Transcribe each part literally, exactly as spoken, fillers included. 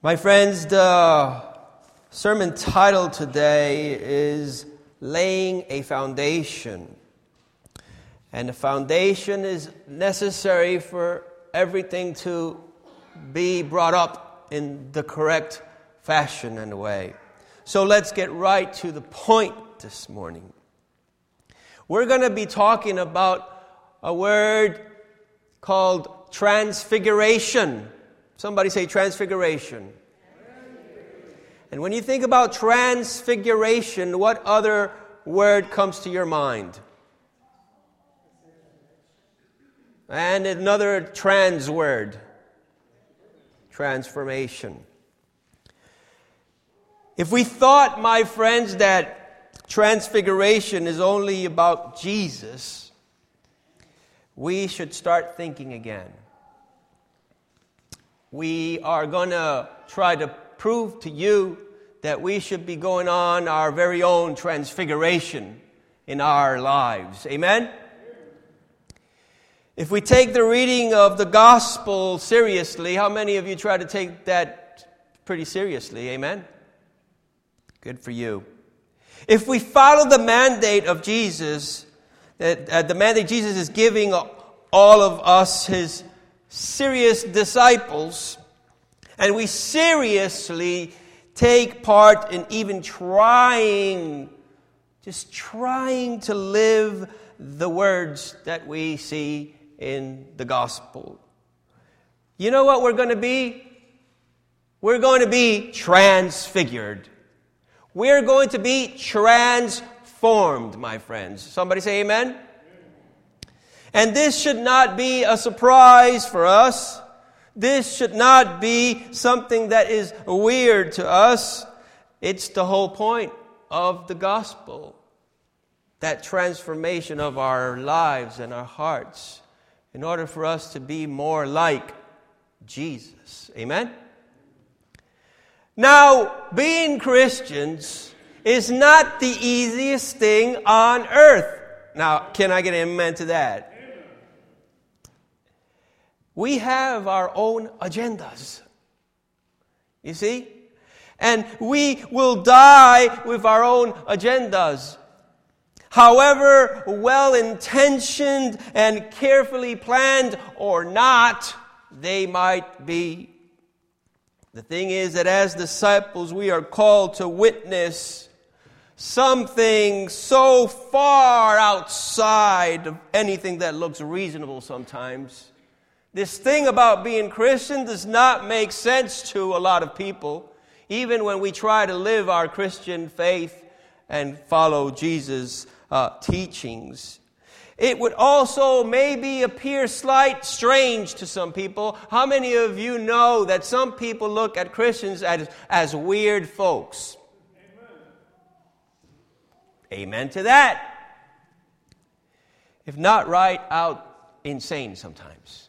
My friends, the sermon title today is Laying a Foundation. And the foundation is necessary for everything to be brought up in the correct fashion and way. So let's get right to the point this morning. We're going to be talking about a word called transfiguration. Somebody say transfiguration. And when you think about transfiguration, what other word comes to your mind? And another trans word. Transformation. If we thought, my friends, that transfiguration is only about Jesus, we should start thinking again. We are going to try to prove to you that we should be going on our very own transfiguration in our lives. Amen? If we take the reading of the gospel seriously, how many of you try to take that pretty seriously? Amen? Good for you. If we follow the mandate of Jesus, that uh, the mandate Jesus is giving all of us, his serious disciples, and we seriously take part in even trying, just trying to live the words that we see in the gospel. You know what we're going to be? We're going to be transfigured. We're going to be transformed, my friends. Somebody say amen? And this should not be a surprise for us. This should not be something that is weird to us. It's the whole point of the gospel. That transformation of our lives and our hearts in order for us to be more like Jesus. Amen? Now, being Christians is not the easiest thing on earth. Now, can I get an amen to that? We have our own agendas, you see? And we will die with our own agendas. However well-intentioned and carefully planned or not they might be. The thing is that as disciples we are called to witness something so far outside of anything that looks reasonable sometimes. This thing about being Christian does not make sense to a lot of people, even when we try to live our Christian faith and follow Jesus' uh, teachings. It would also maybe appear slight strange to some people. How many of you know that some people look at Christians as, as weird folks? Amen. Amen to that. If not right out insane sometimes.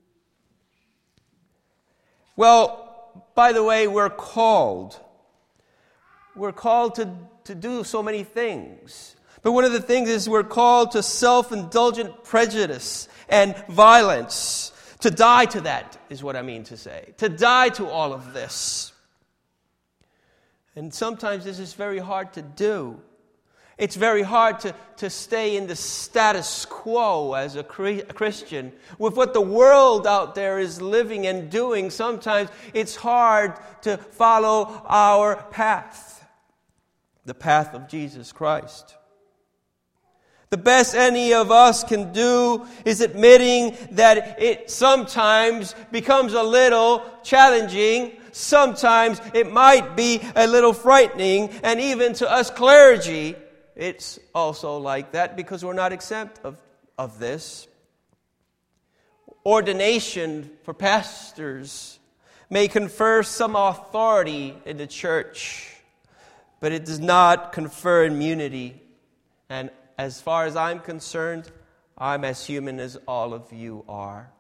Well, by the way, we're called. We're called to, to do so many things. But one of the things is we're called to self-indulgent prejudice and violence. To die to that is what I mean to say. To die to all of this. And sometimes this is very hard to do. It's very hard to, to stay in the status quo as a Christian. With what the world out there is living and doing, sometimes it's hard to follow our path. The path of Jesus Christ. The best any of us can do is admitting that it sometimes becomes a little challenging. Sometimes it might be a little frightening. And even to us clergy, it's also like that because we're not exempt of, of this. Ordination for pastors may confer some authority in the church, but it does not confer immunity. And as far as I'm concerned, I'm as human as all of you are.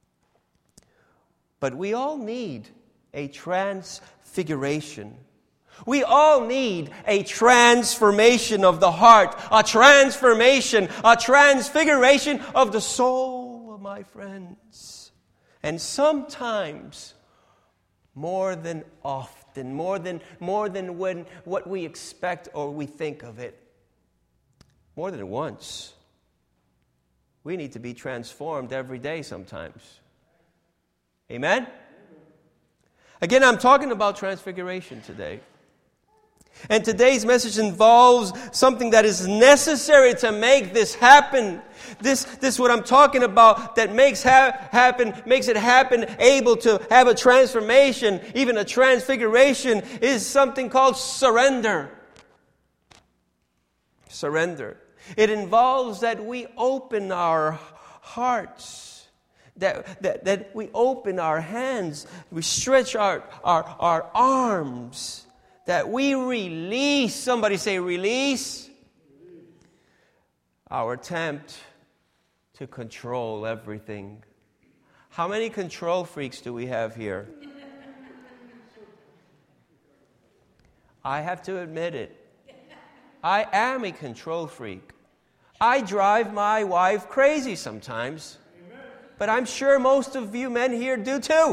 But we all need a transfiguration. We all need a transformation of the heart, a transformation, a transfiguration of the soul, my friends. And sometimes more than often, more than, more than when what we expect or we think of it. More than once. We need to be transformed every day sometimes. Amen? Again, I'm talking about transfiguration today. And today's message involves something that is necessary to make this happen. This, this what I'm talking about that makes ha- happen, makes it happen, able to have a transformation, even a transfiguration, is something called surrender. Surrender. It involves that we open our hearts, that, that, that we open our hands, we stretch our, our, our arms, that we release, somebody say release, our attempt to control everything. How many control freaks do we have here? I have to admit it. I am a control freak. I drive my wife crazy sometimes. But I'm sure most of you men here do too.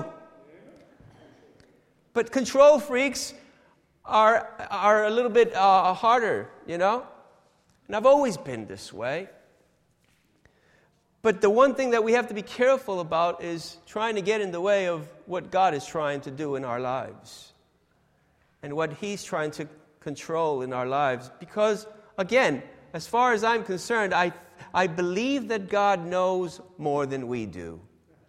But control freaks are, are a little bit uh, harder, you know? And I've always been this way. But the one thing that we have to be careful about is trying to get in the way of what God is trying to do in our lives. And what He's trying to control in our lives. Because, again, as far as I'm concerned, I, I believe that God knows more than we do.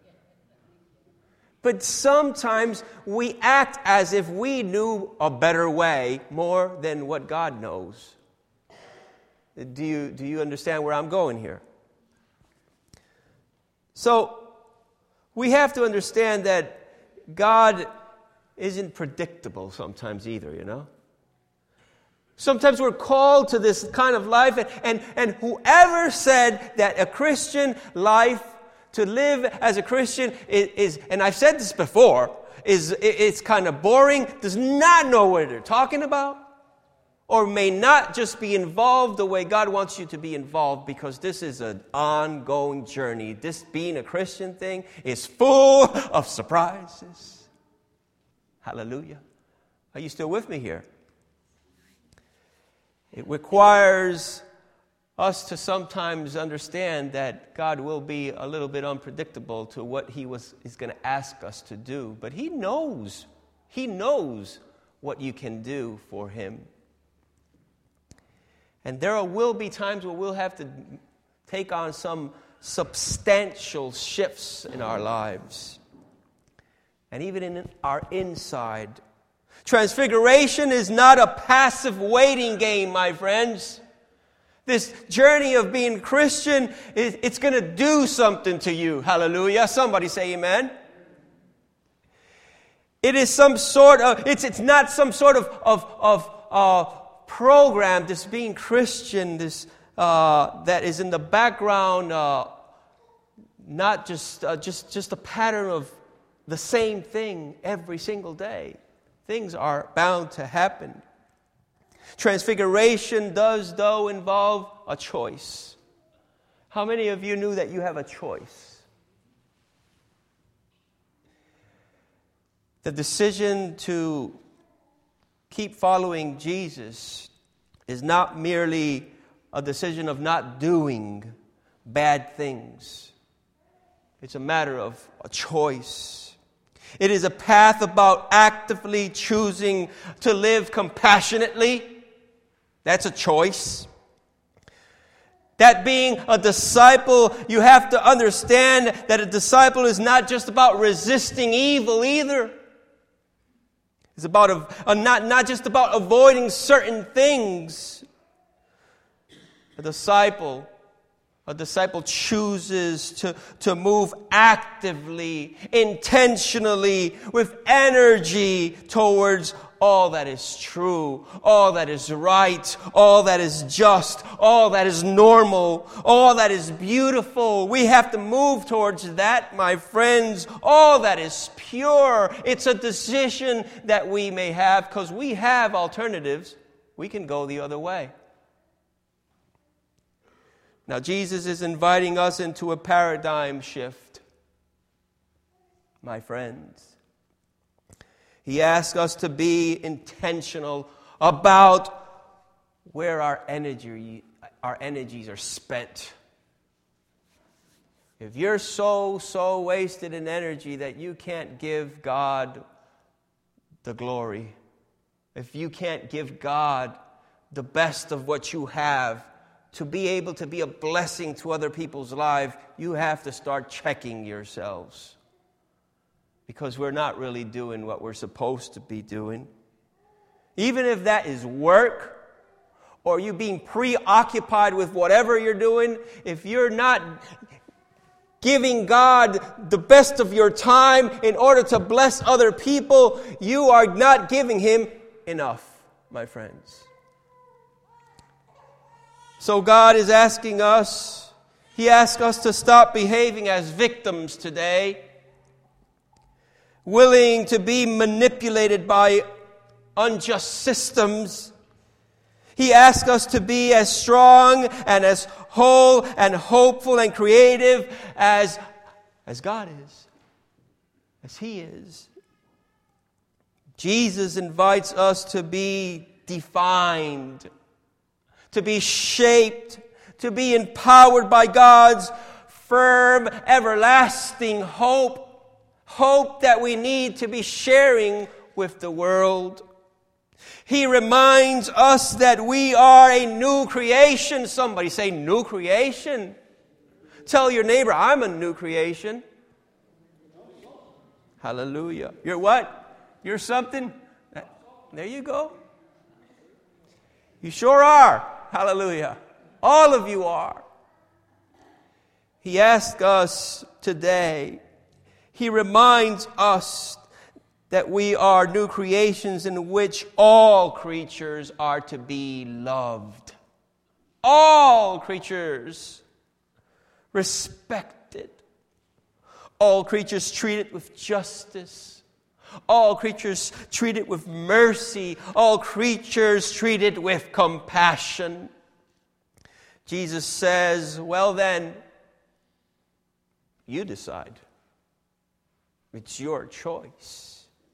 But sometimes we act as if we knew a better way more than what God knows. Do you, do you understand where I'm going here? So, we have to understand that God isn't predictable sometimes either, you know? Sometimes we're called to this kind of life, and, and, and whoever said that a Christian life, to live as a Christian is, is, and I've said this before, is it's kind of boring, does not know what they're talking about, or may not just be involved the way God wants you to be involved, because this is an ongoing journey. This being a Christian thing is full of surprises. Hallelujah. Are you still with me here? It requires us to sometimes understand that God will be a little bit unpredictable to what He was is going to ask us to do. But He knows. He knows what you can do for Him. And there will be times where we'll have to take on some substantial shifts in our lives. And even in our inside. Transfiguration is not a passive waiting game, my friends. This journey of being Christian, it's going to do something to you. Hallelujah. Somebody say amen. It is some sort of, it's, it's not some sort of, of, of uh, program, this being Christian, this uh, that is in the background, uh, not just, uh, just, just a pattern of the same thing every single day. Things are bound to happen. Transfiguration does, though, involve a choice. How many of you knew that you have a choice? The decision to keep following Jesus is not merely a decision of not doing bad things. It's a matter of a choice. It is a path about actively choosing to live compassionately. That's a choice. That being a disciple, you have to understand that a disciple is not just about resisting evil either. It's about a, a not, not just about avoiding certain things. A disciple A disciple chooses to, to move actively, intentionally, with energy towards all that is true, all that is right, all that is just, all that is normal, all that is beautiful. We have to move towards that, my friends. All that is pure. It's a decision that we may have because we have alternatives. We can go the other way. Now, Jesus is inviting us into a paradigm shift, my friends. He asks us to be intentional about where our energy, our energies are spent. If you're so, so wasted in energy that you can't give God the glory, if you can't give God the best of what you have to be able to be a blessing to other people's lives, you have to start checking yourselves. Because we're not really doing what we're supposed to be doing. Even if that is work, or you being preoccupied with whatever you're doing, if you're not giving God the best of your time in order to bless other people, you are not giving Him enough, my friends. So God is asking us, He asks us to stop behaving as victims today, willing to be manipulated by unjust systems. He asks us to be as strong and as whole and hopeful and creative as, as God is, as He is. Jesus invites us to be defined, to be shaped, to be empowered by God's firm, everlasting hope. Hope that we need to be sharing with the world. He reminds us that we are a new creation. Somebody say new creation. Tell your neighbor, I'm a new creation. Hallelujah. You're what? You're something? There you go. You sure are. Hallelujah. All of you are. He asks us today, He reminds us that we are new creations in which all creatures are to be loved. All creatures respected. All creatures treated with justice. All creatures treated with mercy. All creatures treated with compassion. Jesus says, well then, you decide. It's your choice.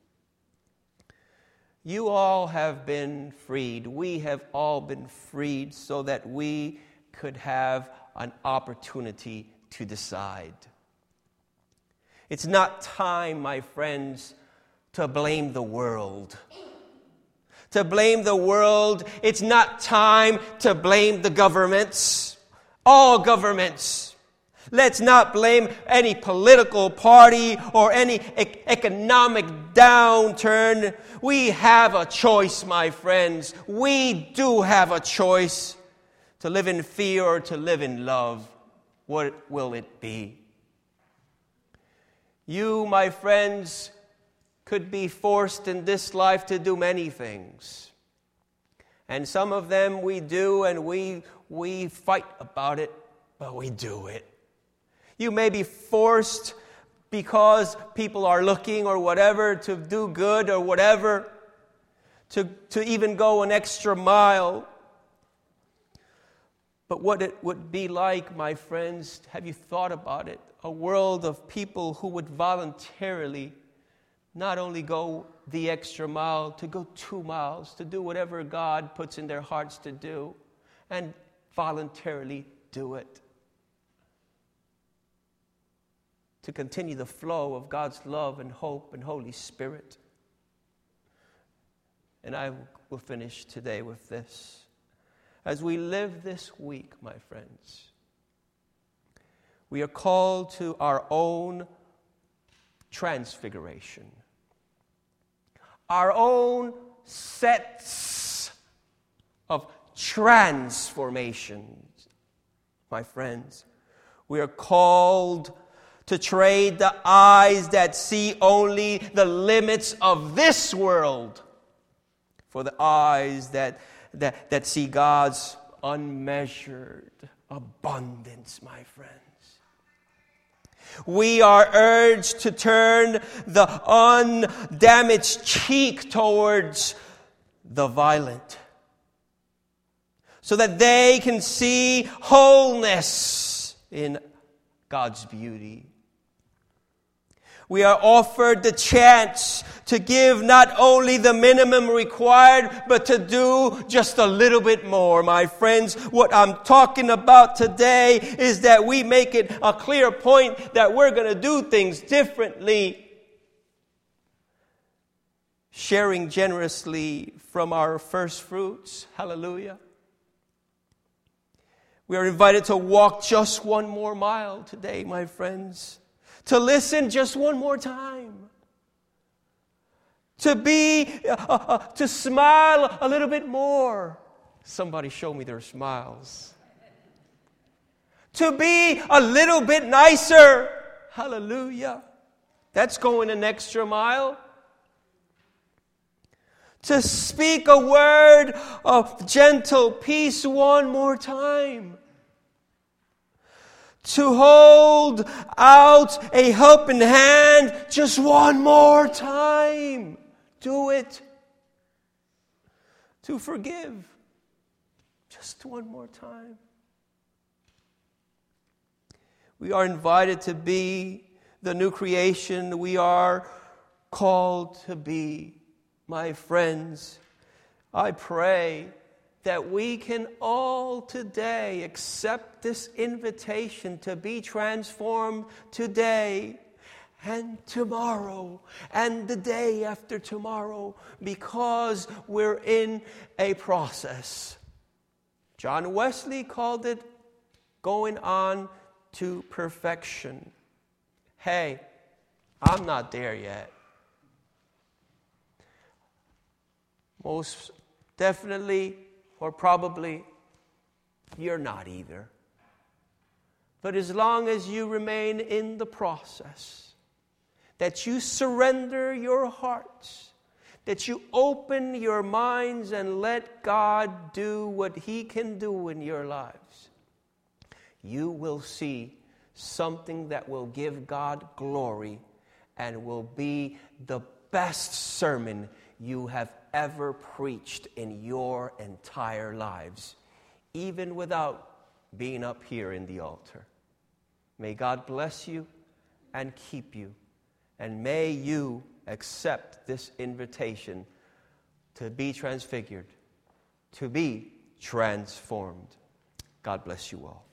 You all have been freed. We have all been freed so that we could have an opportunity to decide. It's not time, my friends, to blame the world. To blame the world. It's not time to blame the governments. All governments. Let's not blame any political party or any e- economic downturn. We have a choice, my friends. We do have a choice to live in fear or to live in love. What will it be? You, my friends, could be forced in this life to do many things. And some of them we do, and we we fight about it, but we do it. You may be forced because people are looking or whatever to do good or whatever, to, to even go an extra mile. But what it would be like, my friends, have you thought about it? A world of people who would voluntarily not only go the extra mile, to go two miles, to do whatever God puts in their hearts to do, and voluntarily do it. To continue the flow of God's love and hope and Holy Spirit. And I will finish today with this. As we live this week, my friends, we are called to our own transfiguration. Our own sets of transformations, my friends. We are called to trade the eyes that see only the limits of this world for the eyes that, that, that see God's unmeasured abundance, my friends. We are urged to turn the undamaged cheek towards the violent, so that they can see wholeness in God's beauty. We are offered the chance to give not only the minimum required, but to do just a little bit more. My friends, what I'm talking about today is that we make it a clear point that we're going to do things differently. Sharing generously from our first fruits. Hallelujah. We are invited to walk just one more mile today, my friends. To listen just one more time. To be, uh, uh, to smile a little bit more. Somebody show me their smiles. To be a little bit nicer. Hallelujah. That's going an extra mile. To speak a word of gentle peace one more time. To hold out a helping hand just one more time. Do it. To forgive just one more time. We are invited to be the new creation we are called to be. My friends, I pray that we can all today accept this invitation to be transformed today and tomorrow and the day after tomorrow, because we're in a process. John Wesley called it going on to perfection. Hey, I'm not there yet. Most definitely, or probably, you're not either. But as long as you remain in the process, that you surrender your hearts, that you open your minds and let God do what He can do in your lives, you will see something that will give God glory and will be the best sermon you have ever preached in your entire lives, even without being up here in the altar. May God bless you and keep you, and may you accept this invitation to be transfigured, to be transformed. God bless you all.